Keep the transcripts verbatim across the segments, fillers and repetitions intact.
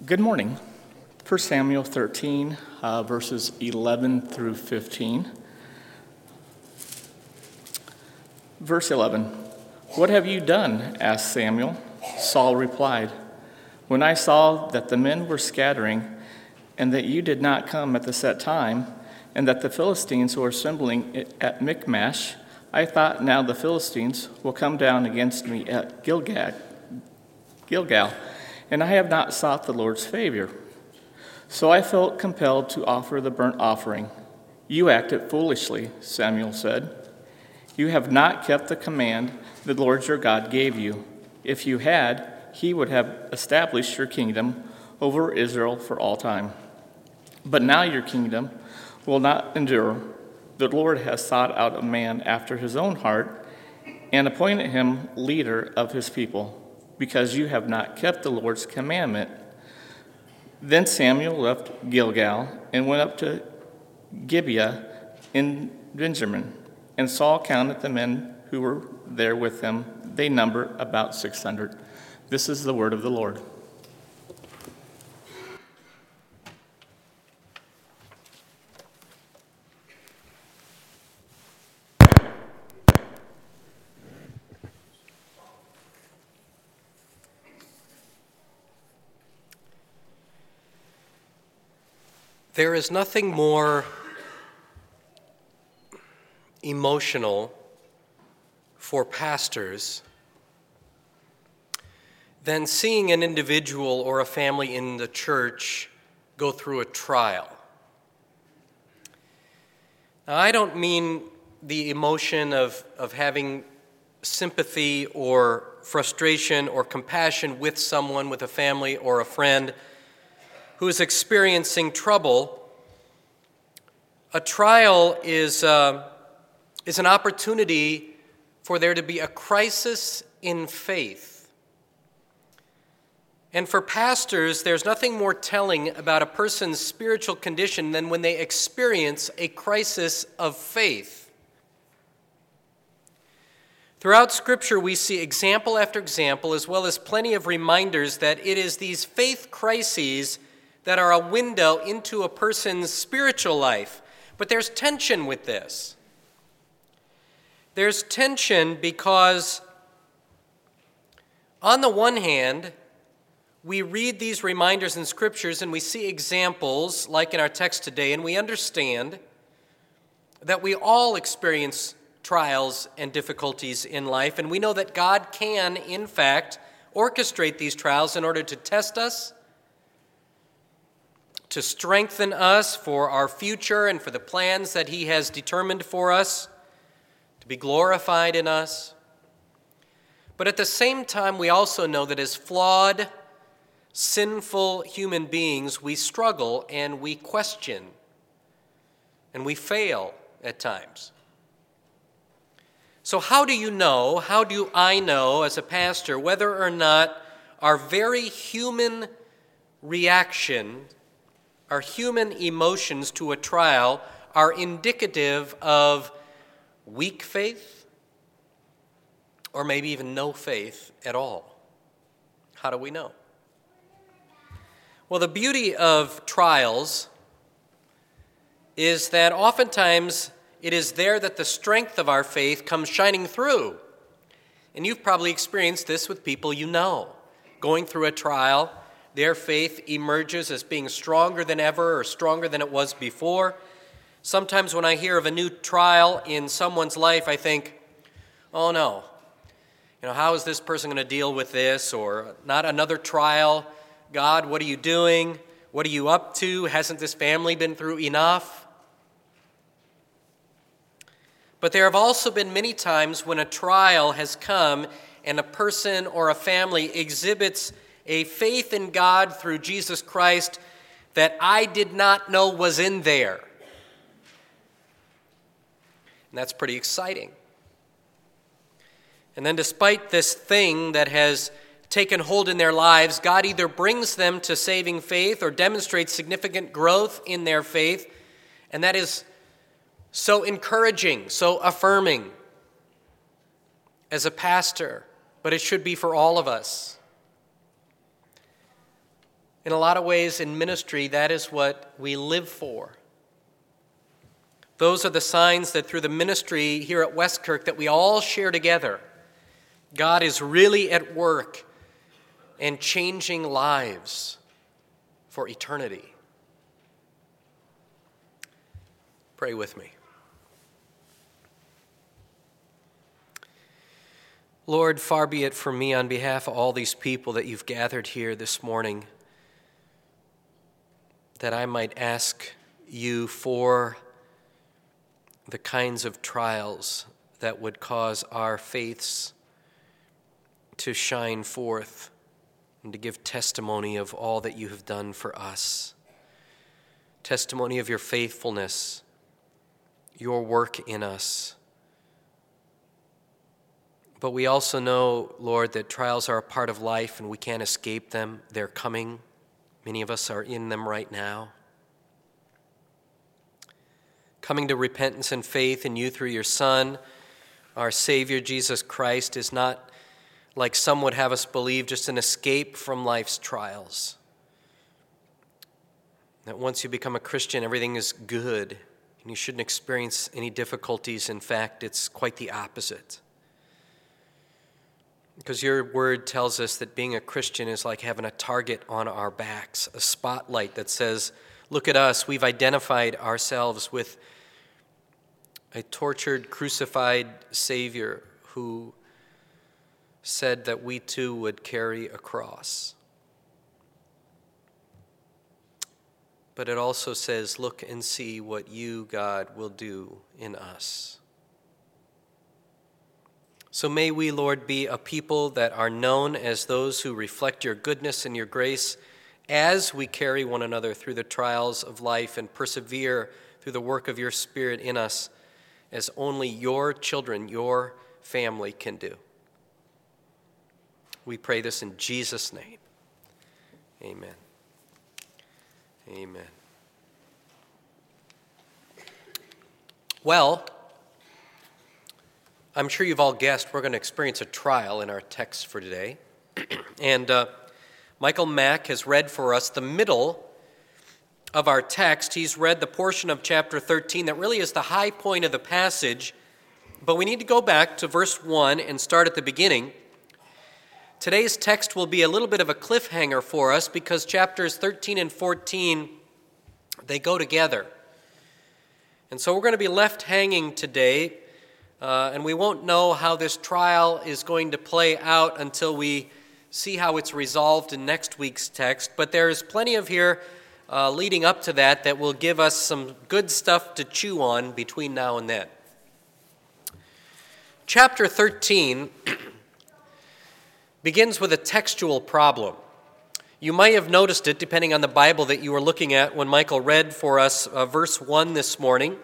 Good morning. First Samuel thirteen, uh, verses eleven through fifteen. Verse eleven, "What have you done?" asked Samuel. Saul replied, "When I saw that the men were scattering, and that you did not come at the set time, and that the Philistines were assembling at Michmash, I thought, now the Philistines will come down against me at Gilgal, Gilgal, and I have not sought the Lord's favor. So I felt compelled to offer the burnt offering. You acted foolishly," Samuel said. "You have not kept the command the Lord your God gave you. If you had, he would have established your kingdom over Israel for all time. But now your kingdom will not endure. The Lord has sought out a man after his own heart and appointed him leader of his people, because you have not kept the Lord's commandment." Then Samuel left Gilgal and went up to Gibeah in Benjamin, and Saul counted the men who were there with him. They numbered about six hundred. This is the word of the Lord. There is nothing more emotional for pastors than seeing an individual or a family in the church go through a trial. Now, I don't mean the emotion of, of having sympathy or frustration or compassion with someone, with a family or a friend who is experiencing trouble. A trial is, uh, is an opportunity for there to be a crisis in faith. And for pastors, there's nothing more telling about a person's spiritual condition than when they experience a crisis of faith. Throughout Scripture, we see example after example, as well as plenty of reminders that it is these faith crises that are a window into a person's spiritual life. But there's tension with this. There's tension because, on the one hand, we read these reminders in Scriptures and we see examples, like in our text today, and we understand that we all experience trials and difficulties in life, and we know that God can, in fact, orchestrate these trials in order to test us, to strengthen us for our future and for the plans that he has determined for us, to be glorified in us. But at the same time, we also know that as flawed, sinful human beings, we struggle and we question and we fail at times. So how do you know, how do I know as a pastor, whether or not our very human reaction, our human emotions to a trial are indicative of weak faith or maybe even no faith at all? How do we know? Well, the beauty of trials is that oftentimes it is there that the strength of our faith comes shining through. And you've probably experienced this with people you know. Going through a trial, their faith emerges as being stronger than ever or stronger than it was before. Sometimes when I hear of a new trial in someone's life, I think, oh no, you know, how is this person going to deal with this? Or not another trial. God, what are you doing? What are you up to? Hasn't this family been through enough? But there have also been many times when a trial has come and a person or a family exhibits a faith in God through Jesus Christ that I did not know was in there. And that's pretty exciting. And then despite this thing that has taken hold in their lives, God either brings them to saving faith or demonstrates significant growth in their faith, and that is so encouraging, so affirming as a pastor, but it should be for all of us. In a lot of ways in ministry, that is what we live for. Those are the signs that through the ministry here at Westkirk that we all share together, God is really at work and changing lives for eternity. Pray with me. Lord, far be it from me on behalf of all these people that you've gathered here this morning, that I might ask you for the kinds of trials that would cause our faiths to shine forth and to give testimony of all that you have done for us. Testimony of your faithfulness, your work in us. But we also know, Lord, that trials are a part of life and we can't escape them. They're coming. Many of us are in them right now. Coming to repentance and faith in you through your Son, our Savior, Jesus Christ, is not, like some would have us believe, just an escape from life's trials. That once you become a Christian, everything is good and you shouldn't experience any difficulties. In fact, it's quite the opposite. Because your word tells us that being a Christian is like having a target on our backs, a spotlight that says, look at us, we've identified ourselves with a tortured, crucified Savior who said that we too would carry a cross. But it also says, look and see what you, God, will do in us. So may we, Lord, be a people that are known as those who reflect your goodness and your grace as we carry one another through the trials of life and persevere through the work of your Spirit in us as only your children, your family can do. We pray this in Jesus' name. Amen. Amen. Well, I'm sure you've all guessed we're going to experience a trial in our text for today. and uh, Michael Mack has read for us the middle of our text. He's read the portion of chapter thirteen that really is the high point of the passage. But we need to go back to verse one and start at the beginning. Today's text will be a little bit of a cliffhanger for us because chapters thirteen and fourteen, they go together. And so we're going to be left hanging today. Uh, and we won't know how this trial is going to play out until we see how it's resolved in next week's text. But there's plenty of here uh, leading up to that that will give us some good stuff to chew on between now and then. Chapter thirteen begins with a textual problem. You might have noticed it depending on the Bible that you were looking at when Michael read for us uh, verse one this morning.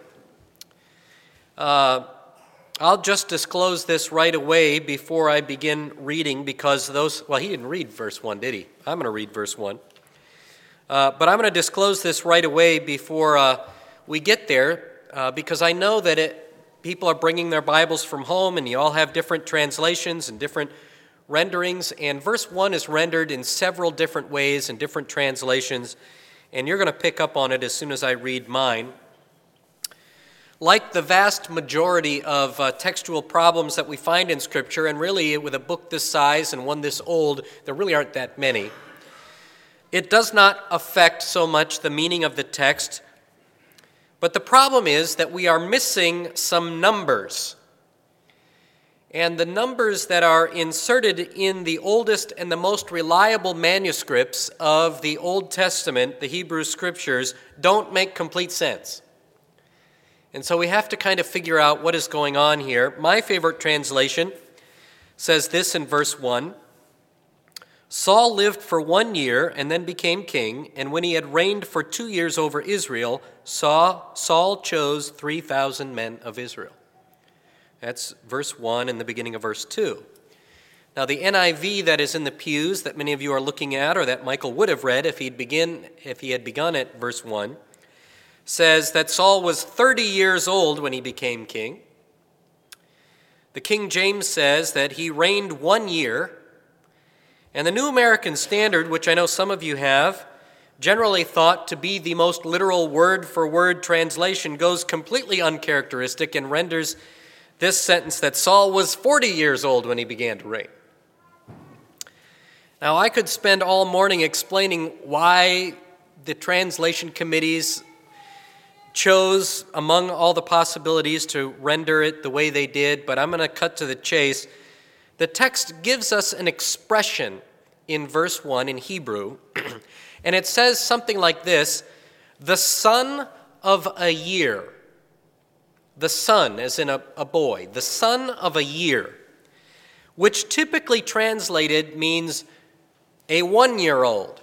Uh, I'll just disclose this right away before I begin reading because those, well, he didn't read verse one, did he? I'm going to read verse one. Uh, but I'm going to disclose this right away before uh, we get there uh, because I know that it, people are bringing their Bibles from home and you all have different translations and different renderings. And verse one is rendered in several different ways in different translations. And you're going to pick up on it as soon as I read mine. Like the vast majority of uh, textual problems that we find in Scripture, and really with a book this size and one this old, there really aren't that many, it does not affect so much the meaning of the text, but the problem is that we are missing some numbers. And the numbers that are inserted in the oldest and the most reliable manuscripts of the Old Testament, the Hebrew Scriptures, don't make complete sense. And so we have to kind of figure out what is going on here. My favorite translation says this in verse one. Saul lived for one year and then became king, and when he had reigned for two years over Israel, Saul chose three thousand men of Israel. That's verse one and the beginning of verse two. Now the N I V that is in the pews that many of you are looking at, or that Michael would have read if he'd begin if he had begun at verse one, says that Saul was thirty years old when he became king. The King James says that he reigned one year. And the New American Standard, which I know some of you have, generally thought to be the most literal word-for-word translation, goes completely uncharacteristic and renders this sentence that Saul was forty years old when he began to reign. Now, I could spend all morning explaining why the translation committees chose, among all the possibilities, to render it the way they did, but I'm going to cut to the chase. The text gives us an expression in verse one in Hebrew, and it says something like this: the son of a year. The son, as in a, a boy, the son of a year, which typically translated means a one-year-old.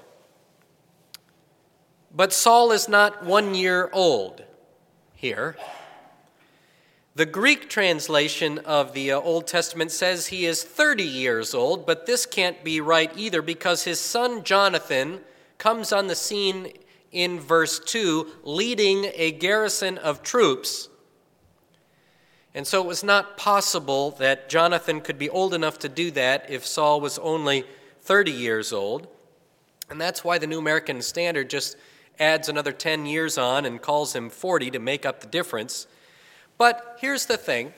But Saul is not one year old here. The Greek translation of the uh, Old Testament says he is thirty years old, but this can't be right either because his son Jonathan comes on the scene in verse two, leading a garrison of troops. And so it was not possible that Jonathan could be old enough to do that if Saul was only thirty years old. And that's why the New American Standard just adds another ten years on and calls him forty to make up the difference. But here's the thing.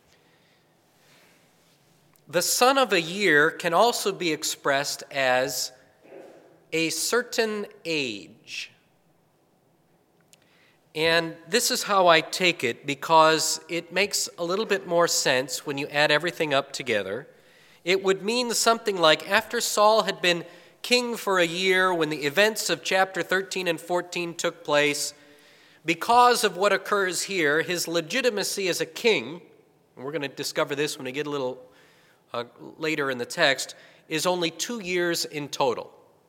The son of a year can also be expressed as a certain age. And this is how I take it because it makes a little bit more sense when you add everything up together. It would mean something like after Saul had been king for a year, when the events of chapter thirteen and fourteen took place, because of what occurs here, his legitimacy as a king, and we're going to discover this when we get a little uh, later in the text, is only two years in total.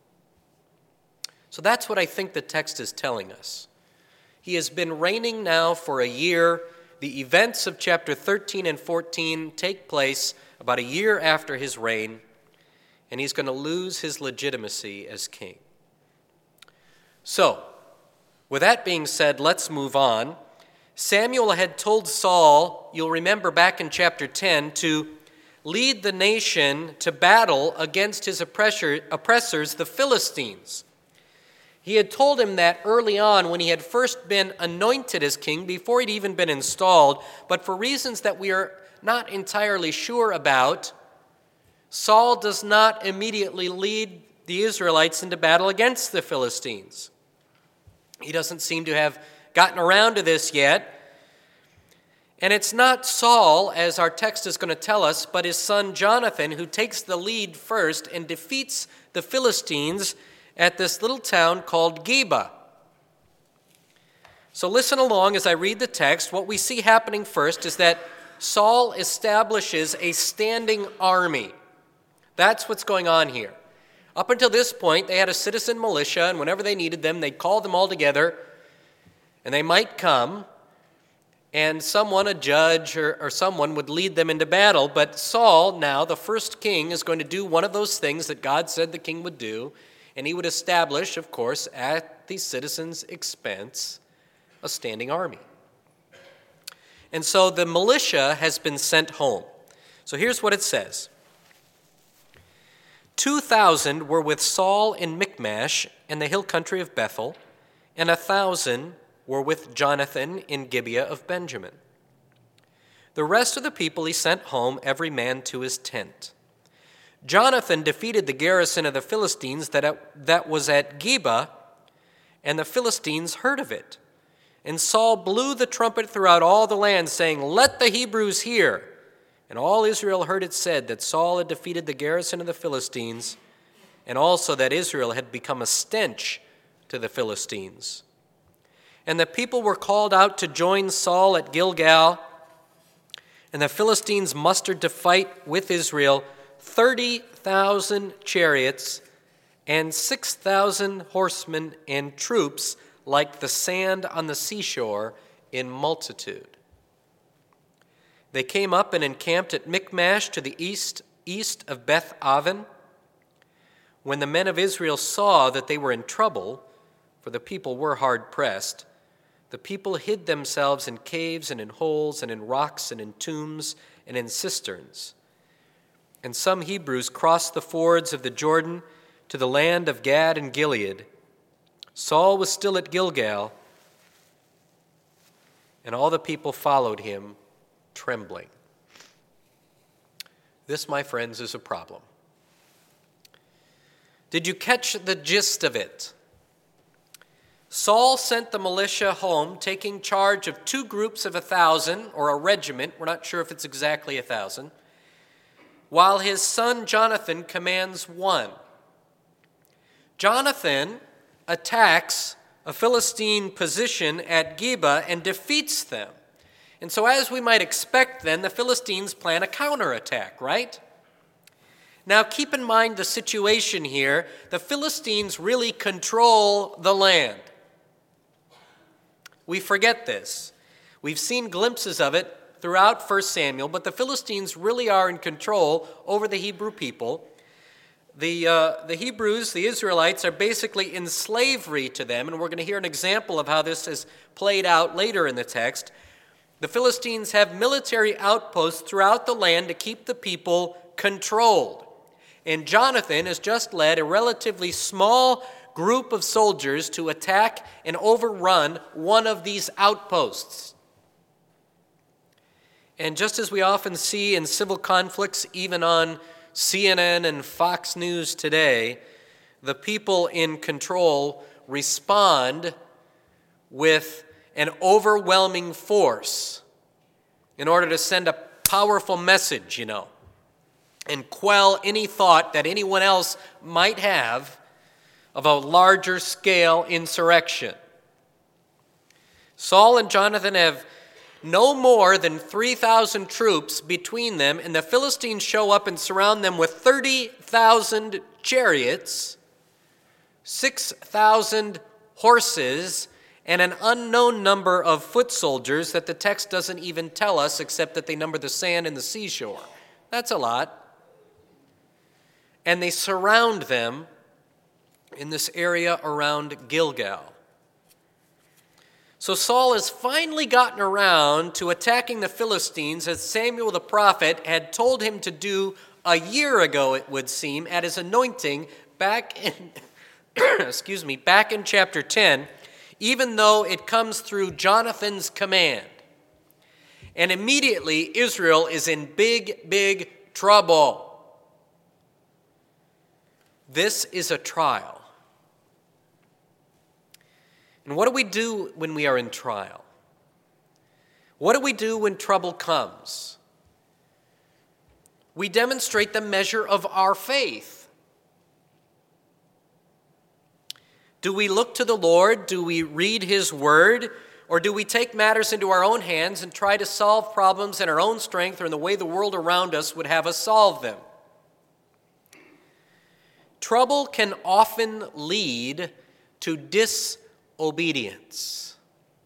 So that's what I think the text is telling us. He has been reigning now for a year. The events of chapter thirteen and fourteen take place about a year after his reign, and he's going to lose his legitimacy as king. So, with that being said, let's move on. Samuel had told Saul, you'll remember back in chapter ten, to lead the nation to battle against his oppressor, oppressors, the Philistines. He had told him that early on when he had first been anointed as king, before he'd even been installed, but for reasons that we are not entirely sure about, Saul does not immediately lead the Israelites into battle against the Philistines. He doesn't seem to have gotten around to this yet. And it's not Saul, as our text is going to tell us, but his son Jonathan who takes the lead first and defeats the Philistines at this little town called Geba. So listen along as I read the text. What we see happening first is that Saul establishes a standing army. That's what's going on here. Up until this point, they had a citizen militia, and whenever they needed them, they'd call them all together, and they might come, and someone, a judge or, or someone, would lead them into battle. But Saul, now the first king, is going to do one of those things that God said the king would do, and he would establish, of course, at the citizens' expense, a standing army. And so the militia has been sent home. So here's what it says. Two thousand were with Saul in Michmash in the hill country of Bethel, and a thousand were with Jonathan in Gibeah of Benjamin. The rest of the people he sent home, every man to his tent. Jonathan defeated the garrison of the Philistines that, that was at Geba, and the Philistines heard of it. And Saul blew the trumpet throughout all the land, saying, "Let the Hebrews hear." And all Israel heard it said that Saul had defeated the garrison of the Philistines, and also that Israel had become a stench to the Philistines. And the people were called out to join Saul at Gilgal, and the Philistines mustered to fight with Israel thirty thousand chariots and six thousand horsemen and troops like the sand on the seashore in multitude. They came up and encamped at Michmash to the east, east of Beth Aven. When the men of Israel saw that they were in trouble, for the people were hard pressed, the people hid themselves in caves and in holes and in rocks and in tombs and in cisterns. And some Hebrews crossed the fords of the Jordan to the land of Gad and Gilead. Saul was still at Gilgal, and all the people followed him, trembling. This, my friends, is a problem. Did you catch the gist of it? Saul sent the militia home, taking charge of two groups of a thousand, or a regiment, we're not sure if it's exactly a thousand, while his son Jonathan commands one. Jonathan attacks a Philistine position at Geba and defeats them. And so as we might expect then, the Philistines plan a counterattack, right? Now keep in mind the situation here. The Philistines really control the land. We forget this. We've seen glimpses of it throughout First Samuel, but the Philistines really are in control over the Hebrew people. The, uh, the Hebrews, the Israelites, are basically in slavery to them, and we're going to hear an example of how this is played out later in the text. The Philistines have military outposts throughout the land to keep the people controlled. And Jonathan has just led a relatively small group of soldiers to attack and overrun one of these outposts. And just as we often see in civil conflicts, even on C N N and Fox News today, the people in control respond with an overwhelming force in order to send a powerful message, you know, and quell any thought that anyone else might have of a larger scale insurrection. Saul and Jonathan have no more than three thousand troops between them, and the Philistines show up and surround them with thirty thousand chariots, six thousand horses, and an unknown number of foot soldiers that the text doesn't even tell us except that they number the sand and the seashore. That's a lot. And they surround them in this area around Gilgal. So Saul has finally gotten around to attacking the Philistines as Samuel the prophet had told him to do a year ago, it would seem, at his anointing back in, excuse me, back in chapter ten, even though it comes through Jonathan's command. And immediately Israel is in big, big trouble. This is a trial. And what do we do when we are in trial? What do we do when trouble comes? We demonstrate the measure of our faith. Do we look to the Lord? Do we read His Word? Or do we take matters into our own hands and try to solve problems in our own strength or in the way the world around us would have us solve them? Trouble can often lead to disobedience. Obedience.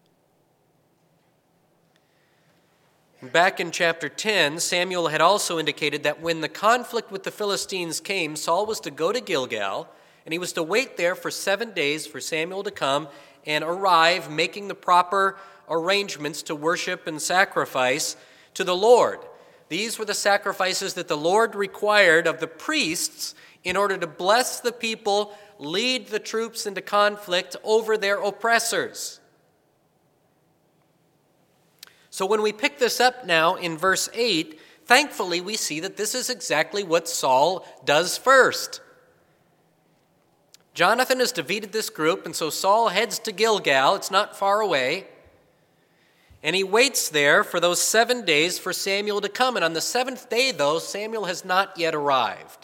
Back in chapter ten, Samuel had also indicated that when the conflict with the Philistines came, Saul was to go to Gilgal, and he was to wait there for seven days for Samuel to come and arrive, making the proper arrangements to worship and sacrifice to the Lord. These were the sacrifices that the Lord required of the priests in order to bless the people, lead the troops into conflict over their oppressors. So when we pick this up now in verse eight, thankfully we see that this is exactly what Saul does first. Jonathan has defeated this group, and so Saul heads to Gilgal. It's not far away. And he waits there for those seven days for Samuel to come. And on the seventh day, though, Samuel has not yet arrived.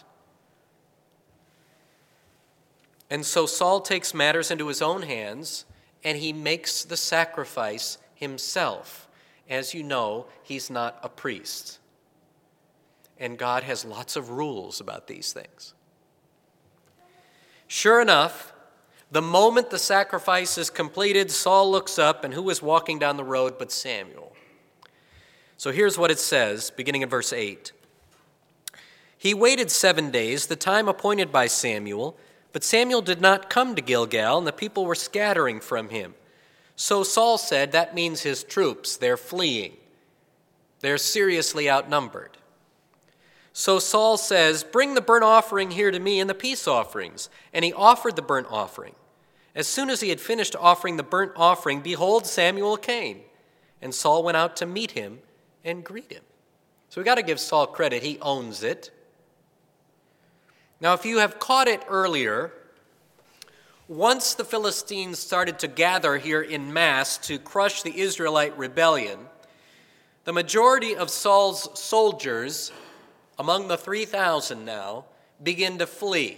And so Saul takes matters into his own hands, and he makes the sacrifice himself. As you know, he's not a priest. And God has lots of rules about these things. Sure enough, the moment the sacrifice is completed, Saul looks up, and who is walking down the road but Samuel? So here's what it says, beginning in verse eight. He waited seven days, the time appointed by Samuel, but Samuel did not come to Gilgal, and the people were scattering from him. So Saul said, that means his troops, they're fleeing. They're seriously outnumbered. So Saul says, bring the burnt offering here to me and the peace offerings. And he offered the burnt offering. As soon as he had finished offering the burnt offering, behold, Samuel came, and Saul went out to meet him and greet him. So we got to give Saul credit. He owns it. Now, if you have caught it earlier, once the Philistines started to gather here in mass to crush the Israelite rebellion, the majority of Saul's soldiers, among the three thousand now, begin to flee.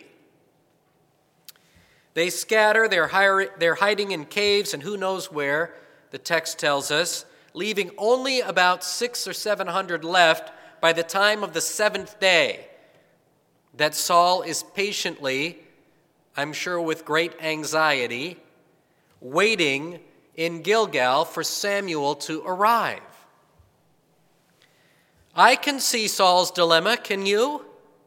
They scatter, they're, hire, they're hiding in caves and who knows where, the text tells us, leaving only about six or seven hundred left by the time of the seventh day, that Saul is patiently, I'm sure with great anxiety, waiting in Gilgal for Samuel to arrive. I can see Saul's dilemma, can you?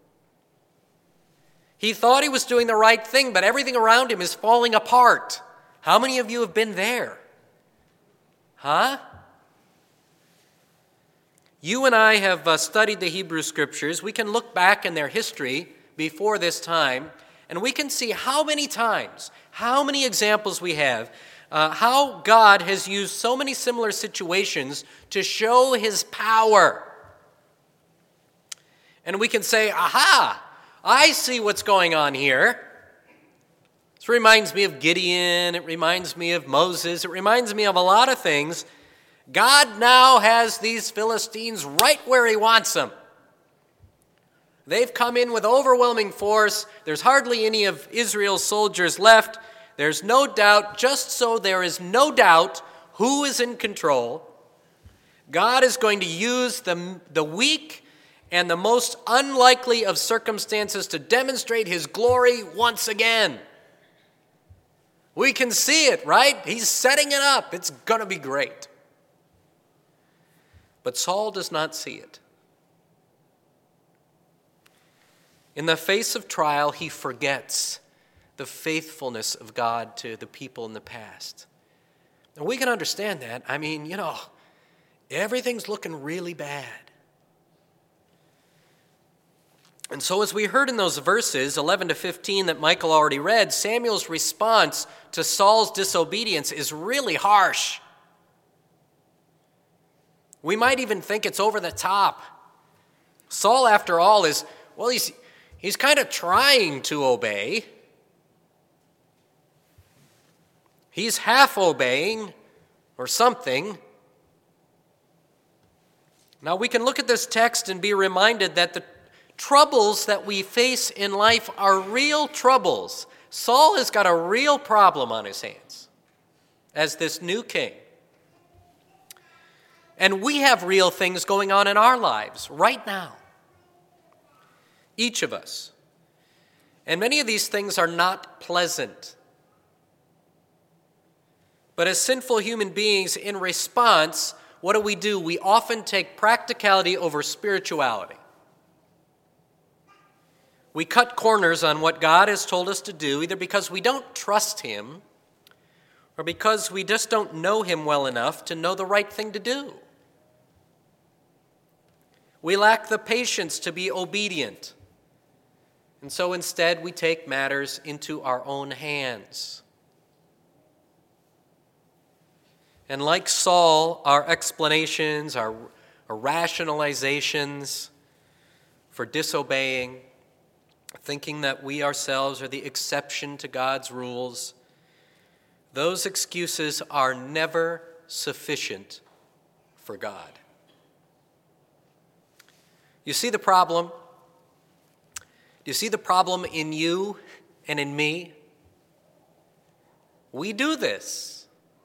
He thought he was doing the right thing, but everything around him is falling apart. How many of you have been there? Huh? You and I have uh, studied the Hebrew Scriptures. We can look back in their history before this time, and we can see how many times, how many examples we have, uh, how God has used so many similar situations to show his power. And we can say, aha, I see what's going on here. This reminds me of Gideon. It reminds me of Moses. It reminds me of a lot of things. God now has these Philistines right where he wants them. They've come in with overwhelming force. There's hardly any of Israel's soldiers left. There's no doubt, just so there is no doubt who is in control. God is going to use the, the weak and the most unlikely of circumstances to demonstrate his glory once again. We can see it, right? He's setting it up. It's going to be great. But Saul does not see it. In the face of trial, he forgets the faithfulness of God to the people in the past. And we can understand that. I mean, you know, everything's looking really bad. And so as we heard in those verses, eleven to fifteen that Michael already read, Samuel's response to Saul's disobedience is really harsh. We might even think it's over the top. Saul, after all, is, well, he's, he's kind of trying to obey. He's half obeying or something. Now we can look at this text and be reminded that the troubles that we face in life are real troubles. Saul has got a real problem on his hands as this new king. And we have real things going on in our lives right now. Each of us. And many of these things are not pleasant. But as sinful human beings, in response, what do we do? We often take practicality over spirituality. We cut corners on what God has told us to do, either because we don't trust him or because we just don't know him well enough to know the right thing to do. We lack the patience to be obedient. And so instead we take matters into our own hands. And like Saul, our explanations, our, our rationalizations for disobeying, thinking that we ourselves are the exception to God's rules, those excuses are never sufficient for God. You see the problem? Do you see the problem in you and in me? We do this.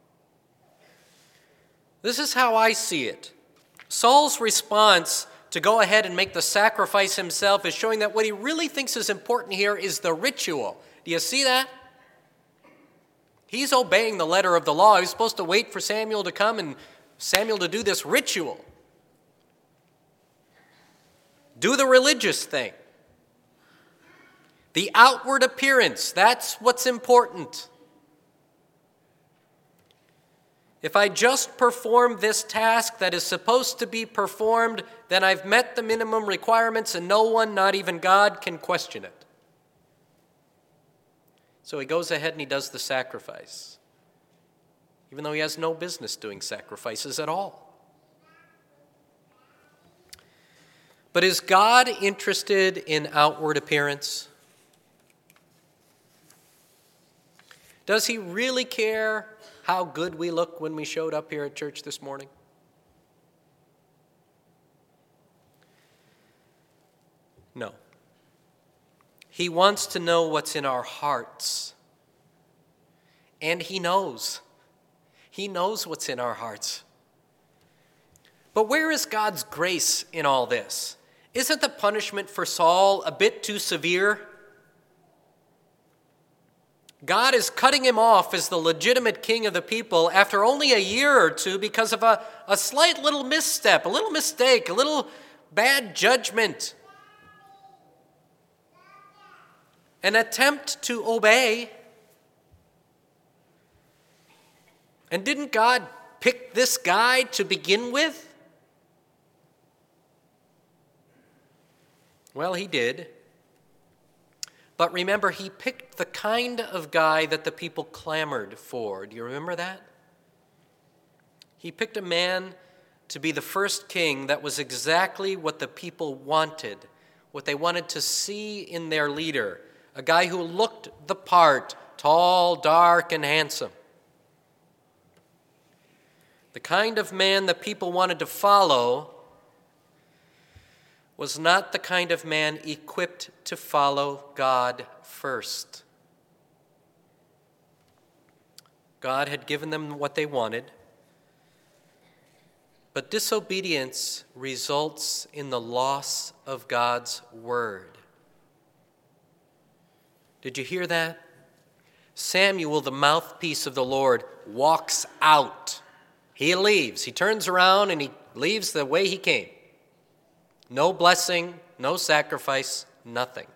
This is how I see it. Saul's response to go ahead and make the sacrifice himself is showing that what he really thinks is important here is the ritual. Do you see that? He's obeying the letter of the law. He's supposed to wait for Samuel to come and Samuel to do this ritual. Do the religious thing. The outward appearance, that's what's important. If I just perform this task that is supposed to be performed, then I've met the minimum requirements and no one, not even God, can question it. So he goes ahead and he does the sacrifice, even though he has no business doing sacrifices at all. But is God interested in outward appearance? Does he really care how good we look when we showed up here at church this morning? No. He wants to know what's in our hearts. And he knows. He knows what's in our hearts. But where is God's grace in all this? Isn't the punishment for Saul a bit too severe? God is cutting him off as the legitimate king of the people after only a year or two because of a, a slight little misstep, a little mistake, a little bad judgment. An attempt to obey. And didn't God pick this guy to begin with? Well, he did. But remember, he picked the kind of guy that the people clamored for. Do you remember that? He picked a man to be the first king that was exactly what the people wanted, what they wanted to see in their leader. A guy who looked the part, tall, dark, and handsome. The kind of man the people wanted to follow was not the kind of man equipped to follow God first. God had given them what they wanted, but disobedience results in the loss of God's word. Did you hear that? Samuel, the mouthpiece of the Lord, walks out. He leaves. He turns around and he leaves the way he came. No blessing, no sacrifice, nothing.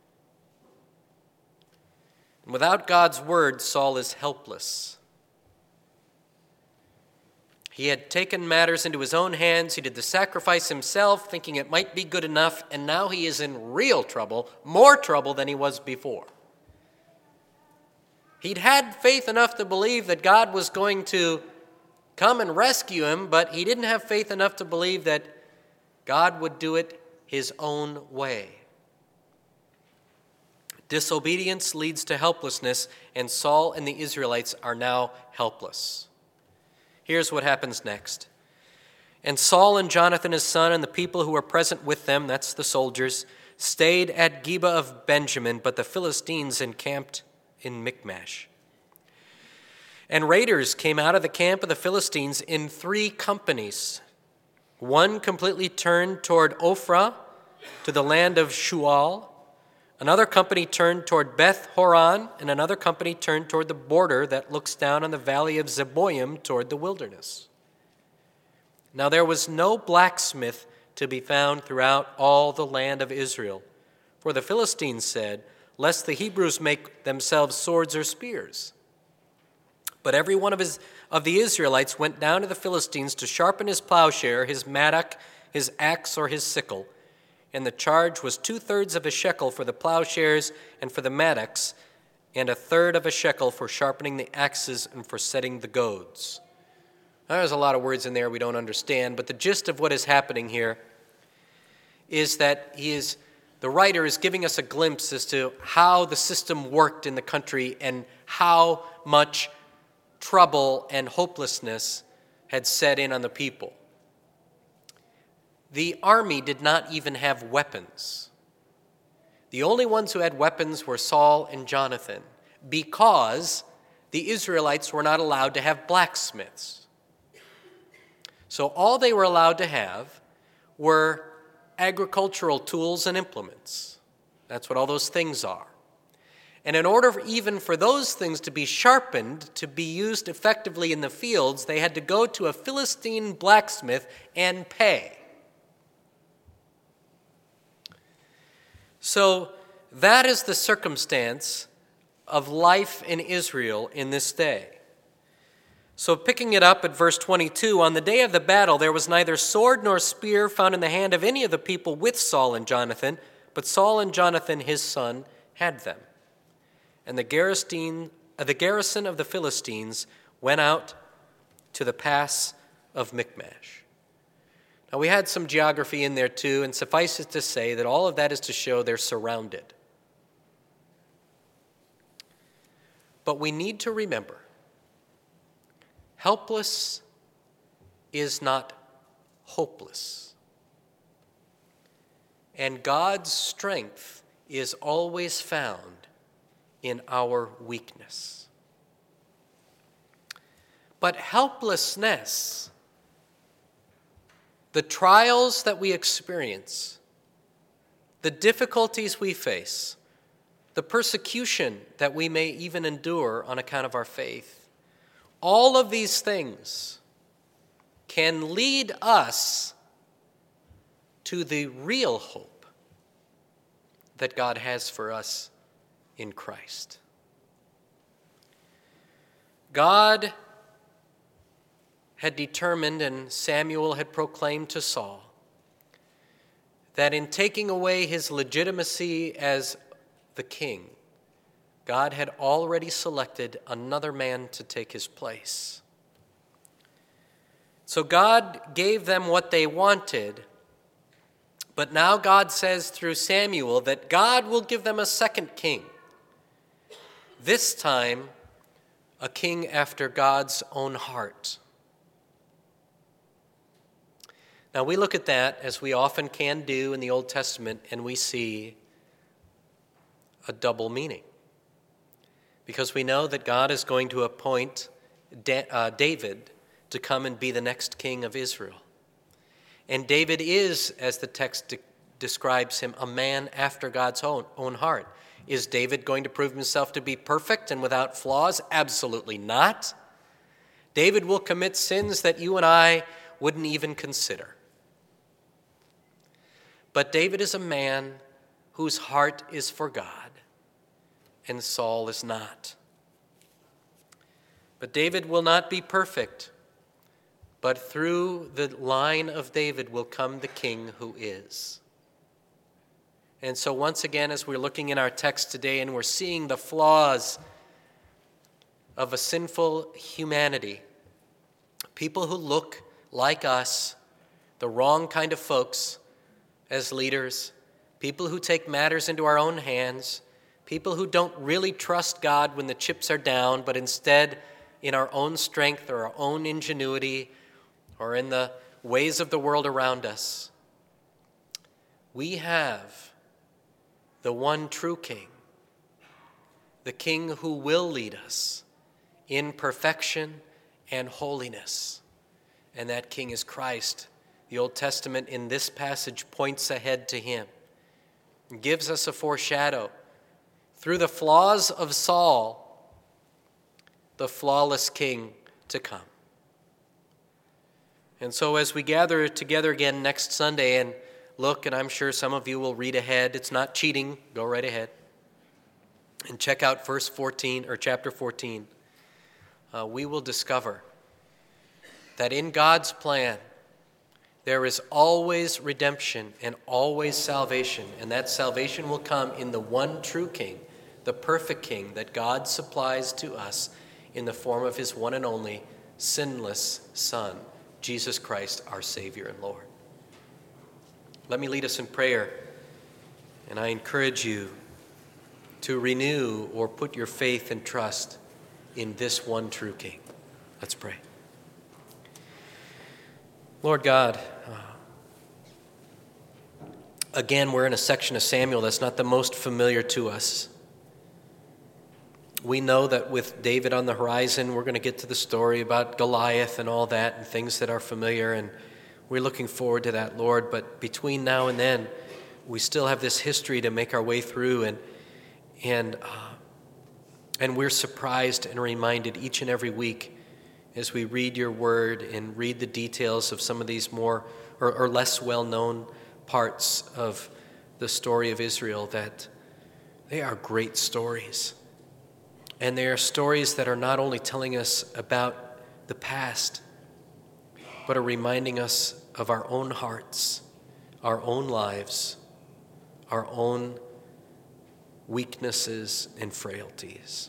And without God's word, Saul is helpless. He had taken matters into his own hands. He did the sacrifice himself, thinking it might be good enough, and now he is in real trouble, more trouble than he was before. He'd had faith enough to believe that God was going to come and rescue him, but he didn't have faith enough to believe that God would do it his own way. Disobedience leads to helplessness, and Saul and the Israelites are now helpless. Here's what happens next. And Saul and Jonathan his son and the people who were present with them, that's the soldiers, stayed at Geba of Benjamin, but the Philistines encamped in Michmash. And raiders came out of the camp of the Philistines in three companies. One completely turned toward Ophrah, to the land of Shual. Another company turned toward Beth Horon, and another company turned toward the border that looks down on the valley of Zeboim toward the wilderness. Now there was no blacksmith to be found throughout all the land of Israel, for the Philistines said, lest the Hebrews make themselves swords or spears. But every one of his of the Israelites went down to the Philistines to sharpen his plowshare, his mattock, his axe, or his sickle. And the charge was two-thirds of a shekel for the plowshares and for the mattocks, and a third of a shekel for sharpening the axes and for setting the goads. Now, there's a lot of words in there we don't understand, but the gist of what is happening here is that he is, the writer is giving us a glimpse as to how the system worked in the country and how much trouble and hopelessness had set in on the people. The army did not even have weapons. The only ones who had weapons were Saul and Jonathan, because the Israelites were not allowed to have blacksmiths. So all they were allowed to have were agricultural tools and implements. That's what all those things are. And in order for, even for those things to be sharpened, to be used effectively in the fields, they had to go to a Philistine blacksmith and pay. So that is the circumstance of life in Israel in this day. So picking it up at verse twenty-two, on the day of the battle there was neither sword nor spear found in the hand of any of the people with Saul and Jonathan, but Saul and Jonathan his son had them. and the garrison, uh, the garrison of the Philistines went out to the pass of Michmash. Now, we had some geography in there too, and suffice it to say that all of that is to show they're surrounded. But we need to remember, helpless is not hopeless. And God's strength is always found in our weakness. But helplessness, the trials that we experience, the difficulties we face, the persecution that we may even endure on account of our faith, all of these things can lead us to the real hope that God has for us in Christ. God had determined, and Samuel had proclaimed to Saul, that in taking away his legitimacy as the king, God had already selected another man to take his place. So God gave them what they wanted, but now God says through Samuel that God will give them a second king. This time, a king after God's own heart. Now we look at that, as we often can do in the Old Testament, and we see a double meaning. Because we know that God is going to appoint Da- uh, David to come and be the next king of Israel. And David is, as the text de- describes him, a man after God's own, own heart. Is David going to prove himself to be perfect and without flaws? Absolutely not. David will commit sins that you and I wouldn't even consider. But David is a man whose heart is for God, and Saul is not. But David will not be perfect, but through the line of David will come the king who is. And so once again, as we're looking in our text today and we're seeing the flaws of a sinful humanity, people who look like us, the wrong kind of folks as leaders, people who take matters into our own hands, people who don't really trust God when the chips are down, but instead in our own strength or our own ingenuity or in the ways of the world around us. We have the one true King, the King who will lead us in perfection and holiness. And that King is Christ. The Old Testament in this passage points ahead to him and gives us a foreshadow. Through the flaws of Saul, the flawless king to come. And so as we gather together again next Sunday and look, and I'm sure some of you will read ahead. It's not cheating. Go right ahead. And check out verse fourteen or chapter fourteen. Uh, we will discover that in God's plan, there is always redemption and always salvation. And that salvation will come in the one true King, the perfect King that God supplies to us in the form of his one and only sinless Son, Jesus Christ, our Savior and Lord. Let me lead us in prayer, and I encourage you to renew or put your faith and trust in this one true King. Let's pray. Lord God, uh, again, we're in a section of Samuel that's not the most familiar to us. We know that with David on the horizon, we're going to get to the story about Goliath and all that and things that are familiar, and we're looking forward to that, Lord. But between now and then, we still have this history to make our way through, and and uh, and we're surprised and reminded each and every week as we read your word and read the details of some of these more or, or less well-known parts of the story of Israel that they are great stories. And they are stories that are not only telling us about the past, but are reminding us of our own hearts, our own lives, our own weaknesses and frailties.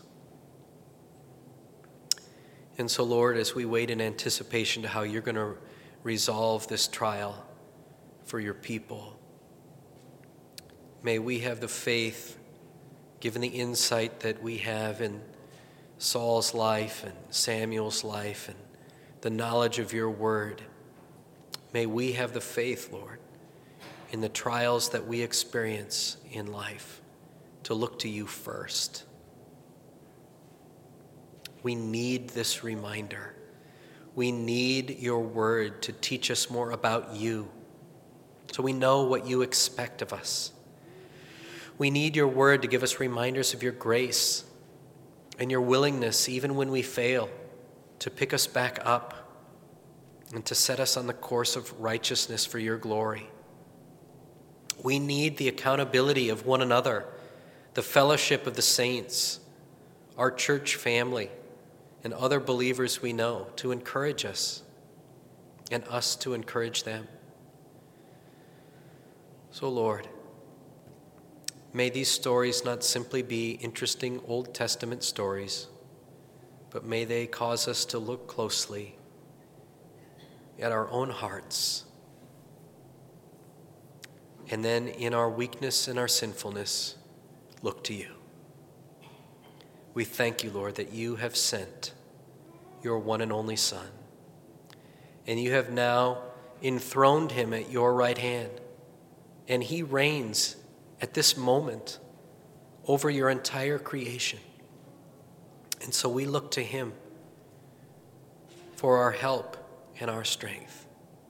And so, Lord, as we wait in anticipation to how you're going to resolve this trial for your people, may we have the faith, given the insight that we have in Saul's life and Samuel's life and the knowledge of your word. May we have the faith, Lord, in the trials that we experience in life, to look to you first. We need this reminder. We need your word to teach us more about you, so we know what you expect of us. We need your word to give us reminders of your grace and your willingness, even when we fail, to pick us back up and to set us on the course of righteousness for your glory. We need the accountability of one another, the fellowship of the saints, our church family, and other believers we know to encourage us and us to encourage them. So, Lord, may these stories not simply be interesting Old Testament stories, but may they cause us to look closely at our own hearts, and then in our weakness and our sinfulness, look to you. We thank you, Lord, that you have sent your one and only Son, and you have now enthroned him at your right hand, and he reigns at this moment over your entire creation. And so we look to him for our help and our strength.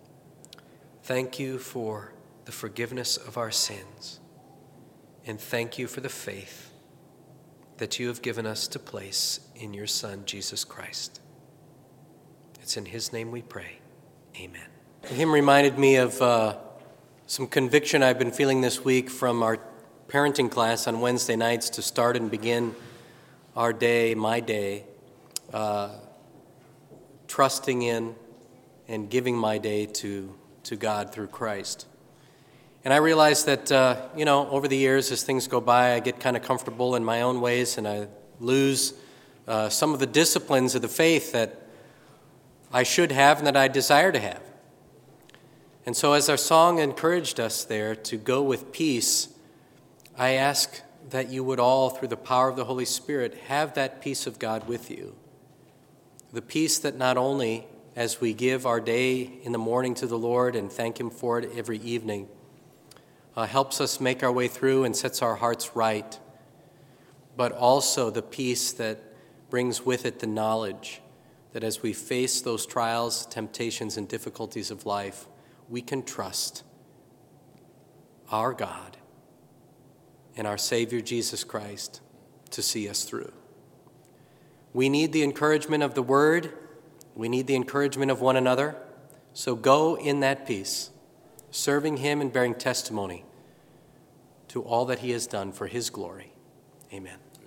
Thank you for the forgiveness of our sins, and thank you for the faith that you have given us to place in your Son, Jesus Christ. It's in his name we pray. Amen. The hymn reminded me of uh, some conviction I've been feeling this week from our parenting class on Wednesday nights to start and begin our day, my day, uh, trusting in and giving my day to, to God through Christ. And I realize that, uh, you know, over the years, as things go by, I get kind of comfortable in my own ways, and I lose uh, some of the disciplines of the faith that I should have and that I desire to have. And so as our song encouraged us there to go with peace, I ask that you would all, through the power of the Holy Spirit, have that peace of God with you. The peace that not only, as we give our day in the morning to the Lord and thank him for it every evening, Uh, helps us make our way through and sets our hearts right, but also the peace that brings with it the knowledge that as we face those trials, temptations, and difficulties of life, we can trust our God and our Savior Jesus Christ to see us through. We need the encouragement of the Word. We need the encouragement of one another. So go in that peace, serving him and bearing testimony to all that he has done for his glory. Amen.